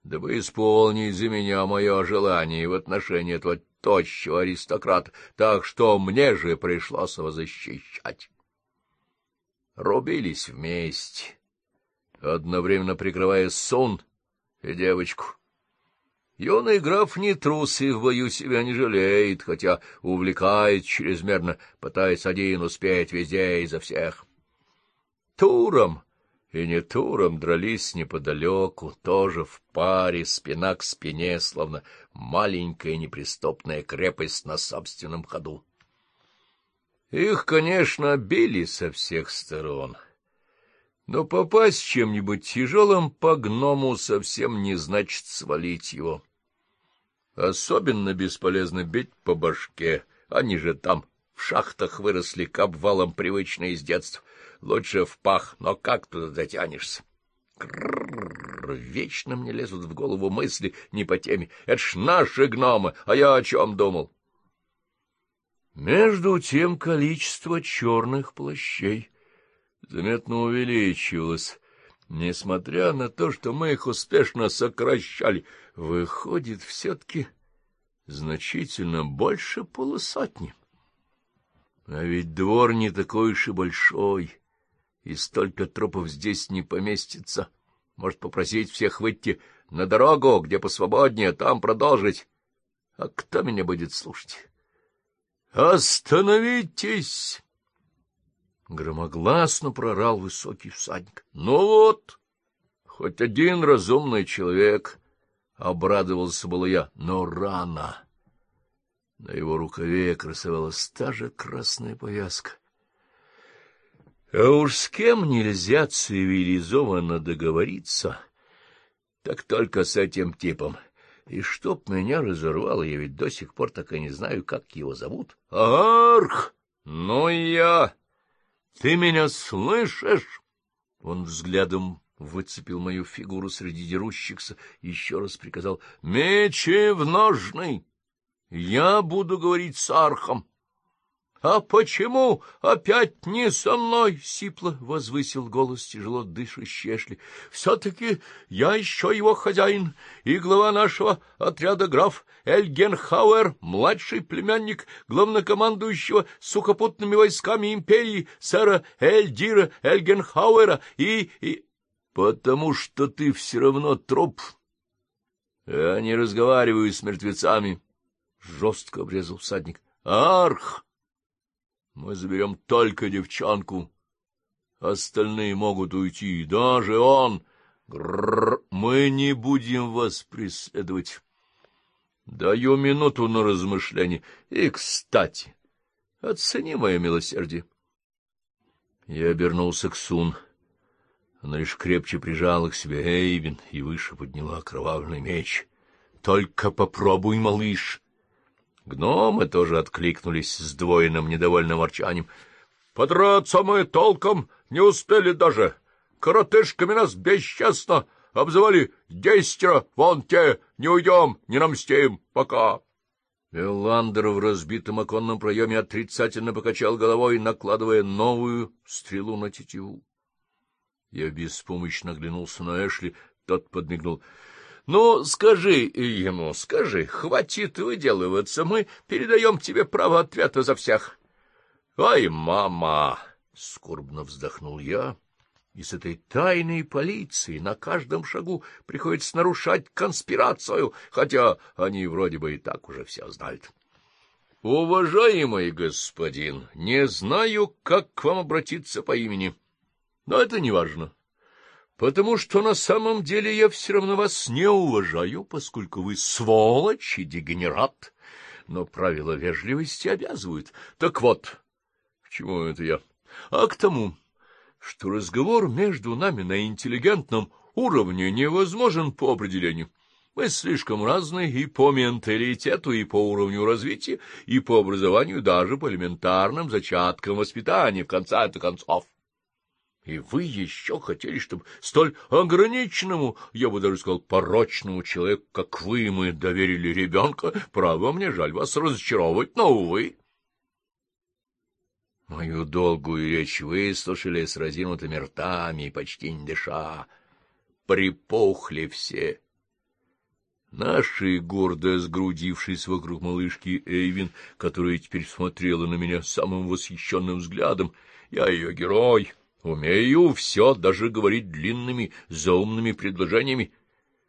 дабы исполнить за меня мое желание в отношении этого тощего аристократа, так что мне же пришлось его защищать. Рубились вместе, одновременно прикрывая Сун и девочку. Юный граф не трус и в бою себя не жалеет, хотя увлекает чрезмерно, пытаясь один успеть везде и за всех. Туром и не Туром дрались неподалеку, тоже в паре, спина к спине, словно маленькая неприступная крепость на собственном ходу. Их, конечно, били со всех сторон, но попасть чем-нибудь тяжелым по гному совсем не значит свалить его. Особенно бесполезно бить по башке, они же там в шахтах выросли к обвалам привычные с детства. Лучше в пах, но как туда дотянешься? Вечно мне лезут в голову мысли не по теме. Это ж наши гномы, а я о чем думал? Между тем количество черных плащей заметно увеличивалось, несмотря на то, что мы их успешно сокращали. Выходит, все-таки значительно больше полусотни. А ведь двор не такой уж и большой, и столько трупов здесь не поместится. Может, попросить всех выйти на дорогу, где посвободнее, там продолжить. А кто меня будет слушать? «Остановитесь!» — громогласно прорал высокий всадник. «Ну вот, хоть один разумный человек!» — обрадовался было я, но рано. На его рукаве красовалась та же красная повязка. А уж с кем нельзя цивилизованно договориться, так только с этим типом. И чтоб меня разорвало, я ведь до сих пор так и не знаю, как его зовут. Арх! Ну я! Ты меня слышишь? Он взглядом выцепил мою фигуру среди дерущихся, еще раз приказал: мечи в ножны! Я буду говорить с Архом. — А почему опять не со мной? — сипло возвысил голос тяжело дышащий Эшли. — Все-таки я еще его хозяин и глава нашего отряда граф Эльгенхауэр, младший племянник главнокомандующего сухопутными войсками империи сэра Эльдира Эльгенхауэра и... — Потому что ты все равно труп. Я не разговариваю с мертвецами, — жестко обрезал всадник. — Арх! Мы заберем только девчонку. Остальные могут уйти, даже он. Мы не будем вас преследовать. Даю минуту на размышление. И, кстати, оцени мое милосердие. Я обернулся к Сун. Она лишь крепче прижала к себе Эйвин и выше подняла окровавленный меч. — Только попробуй, малыш! Гномы тоже откликнулись с сдвоенным недовольным ворчанием. — Подраться мы толком не успели даже. Коротышками нас бесчестно обзывали 10, вон те, не уйдем, не намстим, пока. Элландер в разбитом оконном проеме отрицательно покачал головой, накладывая новую стрелу на тетиву. Я беспомощно оглянулся на Эшли, тот подмигнул. — Ну, скажи ему, скажи, хватит выделываться, мы передаем тебе право ответа за всех. — Ай, мама! — скорбно вздохнул я. И с этой тайной полицией на каждом шагу приходится нарушать конспирацию, хотя они вроде бы и так уже все знают. — Уважаемый господин, не знаю, как к вам обратиться по имени, но это не важно. Потому что на самом деле я все равно вас не уважаю, поскольку вы сволочь и дегенерат, но правила вежливости обязывают. Так вот, к чему это я? А к тому, что разговор между нами на интеллигентном уровне невозможен по определению. Мы слишком разные и по менталитету, и по уровню развития, и по образованию, даже по элементарным зачаткам воспитания, в конце концов. И вы еще хотели, чтобы столь ограниченному, я бы даже сказал, порочному человеку, как вы, мы доверили ребенка? Право, мне жаль вас разочаровывать, но, увы. Мою долгую речь выслушали с разинутыми ртами и почти не дыша. Припухли все. Наши, гордо сгрудившись вокруг малышки Эйвин, которая теперь смотрела на меня самым восхищенным взглядом, я ее герой, умею все, даже говорить длинными заумными предложениями,